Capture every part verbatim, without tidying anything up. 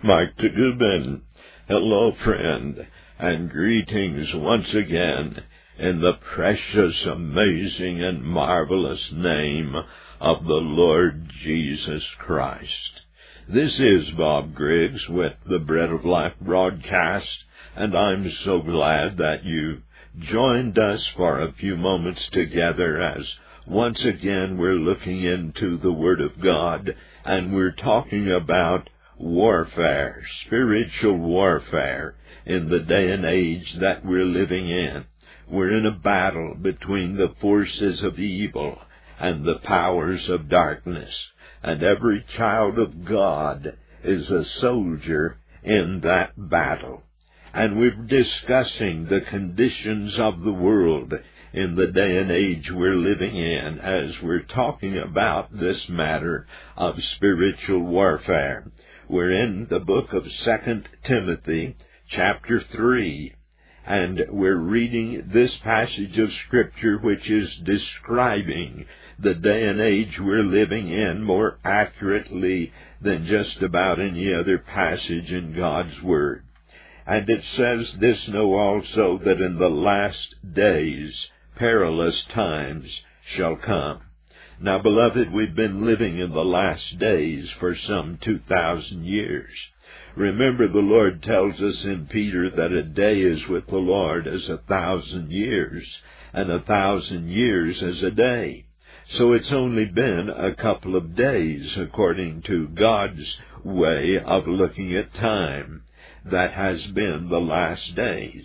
Mike Dubin. Hello, friend, and greetings once again in the precious, amazing, and marvelous name of the Lord Jesus Christ. This is Bob Griggs with the Bread of Life broadcast, and I'm so glad that you joined us for a few moments together as once again we're looking into the Word of God, and we're talking about warfare, spiritual warfare in the day and age that we're living in. We're in a battle between the forces of evil and the powers of darkness, and every child of God is a soldier in that battle. And we're discussing the conditions of the world in the day and age we're living in as we're talking about this matter of spiritual warfare. We're in the book of Second Timothy, chapter three, and we're reading this passage of Scripture which is describing the day and age we're living in more accurately than just about any other passage in God's Word. And it says this, know also that in the last days perilous times shall come. Now, beloved, we've been living in the last days for some two thousand years. Remember, the Lord tells us in Peter that a day is with the Lord as a thousand years, and a thousand years as a day. So it's only been a couple of days, according to God's way of looking at time, that has been the last days.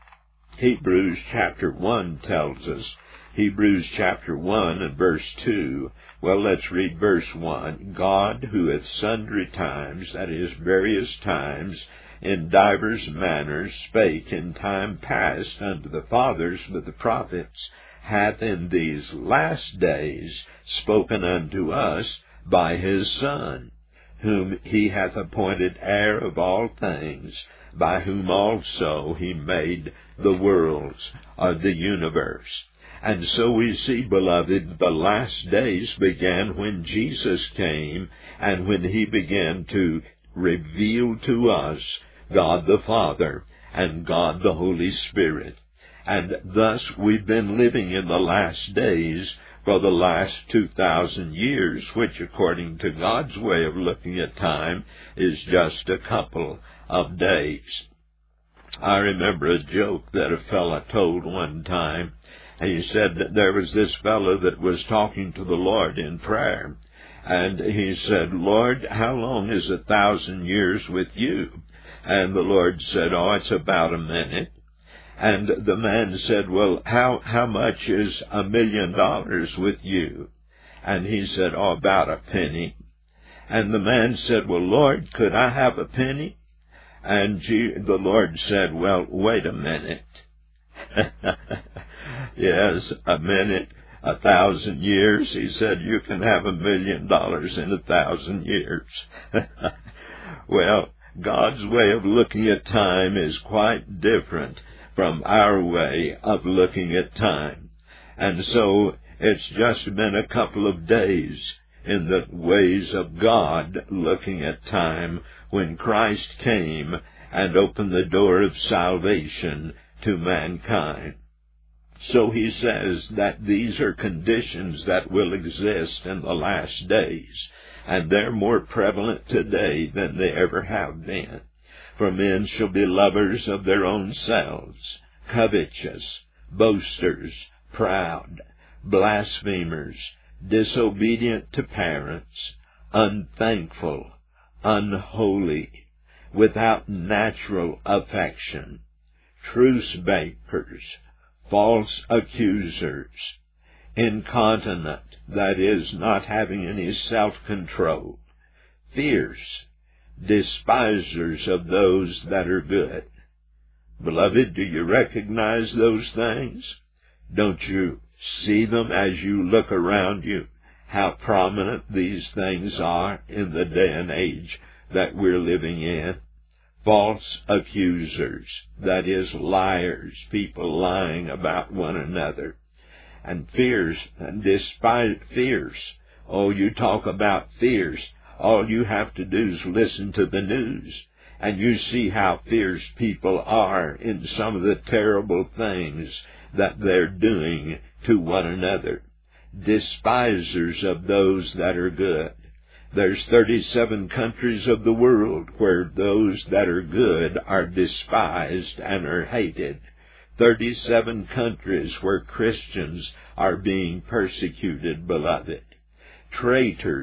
Hebrews chapter one tells us, Hebrews chapter one and verse two, well, let's read verse one. God, who at sundry times, that is, various times, in divers manners spake in time past unto the fathers with the prophets, hath in these last days spoken unto us by his Son, whom he hath appointed heir of all things, by whom also he made the worlds, or the universe. And so we see, beloved, the last days began when Jesus came and when he began to reveal to us God the Father and God the Holy Spirit. And thus we've been living in the last days for the last two thousand years, which according to God's way of looking at time is just a couple of days. I remember a joke that a fella told one time. And he said that there was this fellow that was talking to the Lord in prayer. And he said, Lord, how long is a thousand years with you? And the Lord said, oh, it's about a minute. And the man said, well, how, how much is a million dollars with you? And he said, oh, about a penny. And the man said, well, Lord, could I have a penny? And the Lord said, well, wait a minute. Yes, a minute, a thousand years. He said, you can have a million dollars in a thousand years. Well, God's way of looking at time is quite different from our way of looking at time. And so it's just been a couple of days in the ways of God looking at time when Christ came and opened the door of salvation to mankind. So he says that these are conditions that will exist in the last days, and they're more prevalent today than they ever have been. For men shall be lovers of their own selves, covetous, boasters, proud, blasphemers, disobedient to parents, unthankful, unholy, without natural affection, truce breakers, false accusers, incontinent, that is, not having any self-control, fierce, despisers of those that are good. Beloved, do you recognize those things? Don't you see them as you look around you, how prominent these things are in the day and age that we're living in? False accusers, that is, liars, people lying about one another. And fierce, and despise, fierce. Oh, you talk about fierce. All you have to do is listen to the news. And you see how fierce people are in some of the terrible things that they're doing to one another. Despisers of those that are good. There's thirty-seven countries of the world where those that are good are despised and are hated. thirty-seven countries where Christians are being persecuted, beloved. Traitors,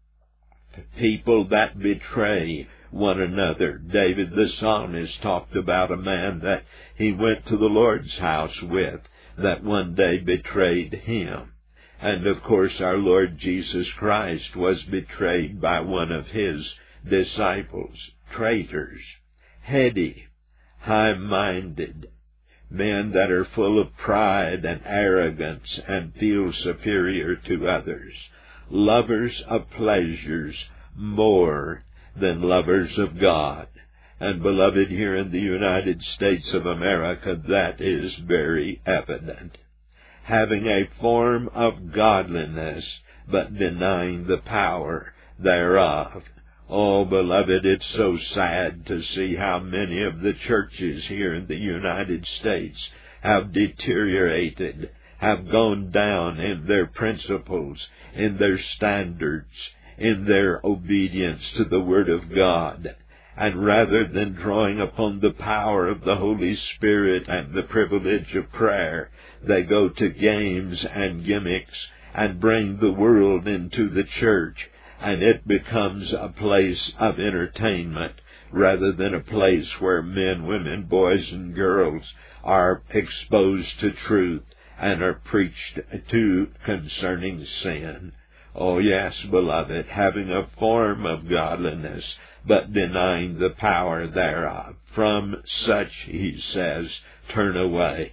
people that betray one another. David the psalmist talked about a man that he went to the Lord's house with that one day betrayed him. And of course our Lord Jesus Christ was betrayed by one of his disciples. Traitors, heady, high-minded, men that are full of pride and arrogance and feel superior to others. Lovers of pleasures more than lovers of God. And beloved, here in the United States of America, that is very evident. Having a form of godliness, but denying the power thereof. Oh, beloved, it's so sad to see how many of the churches here in the United States have deteriorated, have gone down in their principles, in their standards, in their obedience to the Word of God. And rather than drawing upon the power of the Holy Spirit and the privilege of prayer, they go to games and gimmicks and bring the world into the church, and it becomes a place of entertainment rather than a place where men, women, boys, and girls are exposed to truth and are preached to concerning sin. Oh yes, beloved, having a form of godliness, but denying the power thereof. From such, he says, turn away.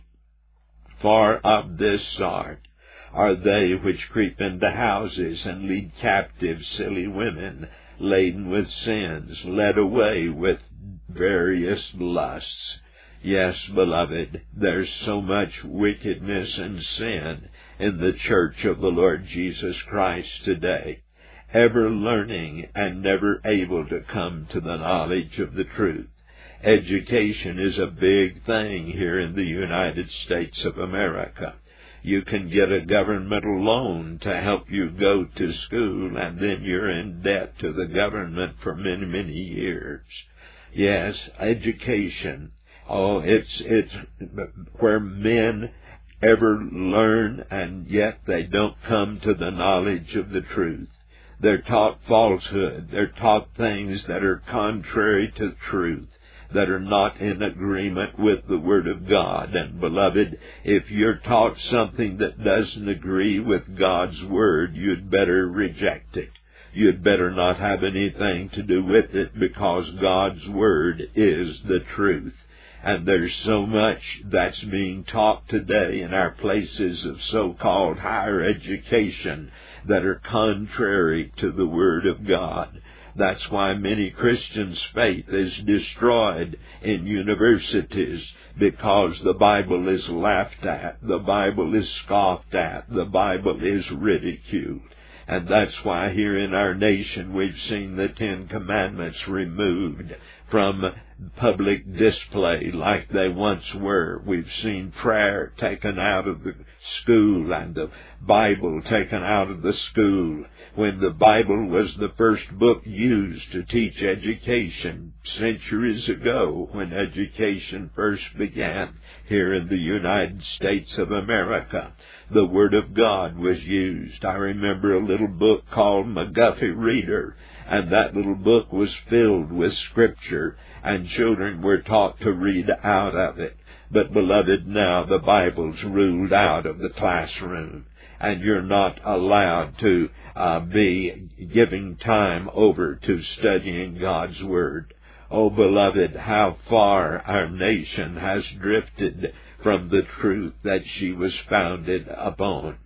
For of this sort are they which creep into houses and lead captive silly women, laden with sins, led away with various lusts. Yes, beloved, there's so much wickedness and sin in the church of the Lord Jesus Christ today, ever learning and never able to come to the knowledge of the truth. Education is a big thing here in the United States of America. You can get a governmental loan to help you go to school, and then you're in debt to the government for many, many years. Yes, education. Oh, it's, it's where men ever learn, and yet they don't come to the knowledge of the truth. They're taught falsehood. They're taught things that are contrary to truth, that are not in agreement with the Word of God. And beloved, if you're taught something that doesn't agree with God's Word, you'd better reject it. You'd better not have anything to do with it, because God's Word is the truth. And there's so much that's being taught today in our places of so-called higher education that are contrary to the Word of God. That's why many Christians' faith is destroyed in universities, because the Bible is laughed at, the Bible is scoffed at, the Bible is ridiculed. And that's why here in our nation we've seen the Ten Commandments removed from public display like they once were. We've seen prayer taken out of the school and the Bible taken out of the school, when the Bible was the first book used to teach education centuries ago, when education first began here in the United States of America. The Word of God was used. I remember a little book called McGuffey Reader, and that little book was filled with Scripture, and children were taught to read out of it. But beloved, now the Bible's ruled out of the classroom, and you're not allowed to uh, be giving time over to studying God's Word. Oh, beloved, how far our nation has drifted from the truth that she was founded upon.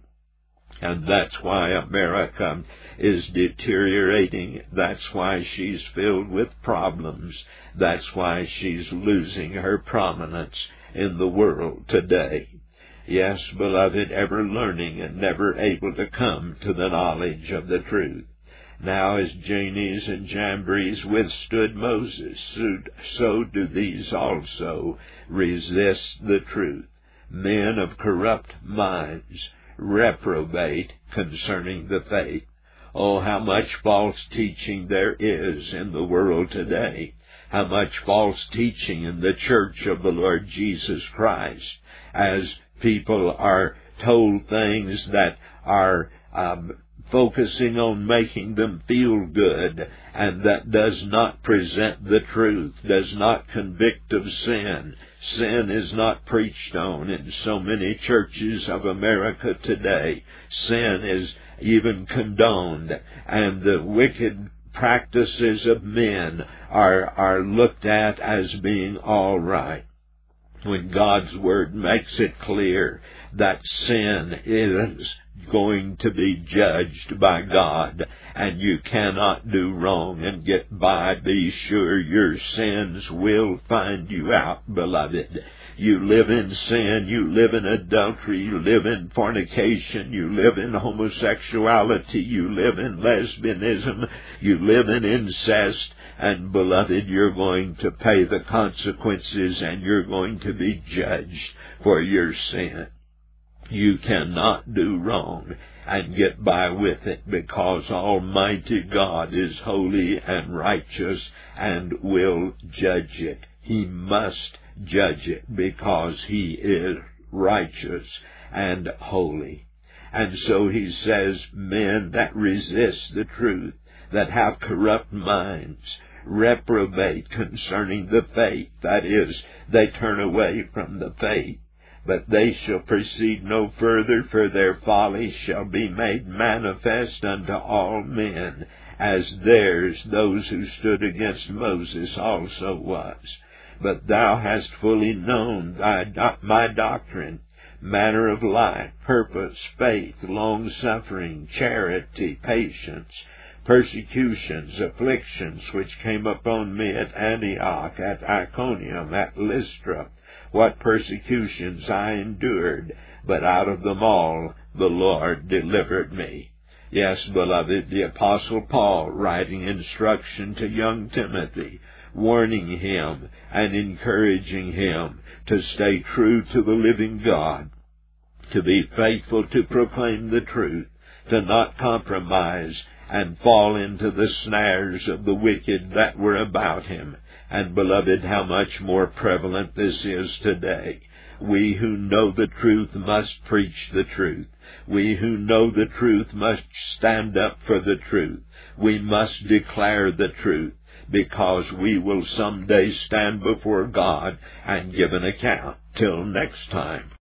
And that's why America is deteriorating. That's why she's filled with problems. That's why she's losing her prominence in the world today. Yes, beloved, ever learning and never able to come to the knowledge of the truth. Now as Jannes and Jambres withstood Moses, so do these also resist the truth. Men of corrupt minds reprobate concerning the faith. Oh, how much false teaching there is in the world today. How much false teaching in the church of the Lord Jesus Christ, as people are told things that are um, focusing on making them feel good, and that does not present the truth, does not convict of sin. Sin is not preached on in so many churches of America today. Sin is even condoned, and the wicked practices of men are, are looked at as being all right, when God's Word makes it clear that sin is going to be judged by God, and you cannot do wrong and get by. Be sure your sins will find you out, beloved. You live in sin, you live in adultery, you live in fornication, you live in homosexuality, you live in lesbianism, you live in incest, and beloved, you're going to pay the consequences, and you're going to be judged for your sin. You cannot do wrong and get by with it, because Almighty God is holy and righteous and will judge it. He must judge it because He is righteous and holy. And so He says, men that resist the truth, that have corrupt minds, reprobate concerning the faith. That is, they turn away from the faith. But they shall proceed no further, for their folly shall be made manifest unto all men, as theirs, those who stood against Moses, also was. But thou hast fully known thy do- my doctrine, manner of life, purpose, faith, long-suffering, charity, patience, persecutions, afflictions, which came upon me at Antioch, at Iconium, at Lystra, what persecutions I endured, but out of them all the Lord delivered me. Yes, beloved, the Apostle Paul, writing instruction to young Timothy, warning him and encouraging him to stay true to the living God, to be faithful to proclaim the truth, to not compromise and fall into the snares of the wicked that were about him. And beloved, how much more prevalent this is today. We who know the truth must preach the truth. We who know the truth must stand up for the truth. We must declare the truth, because we will someday stand before God and give an account. Till next time.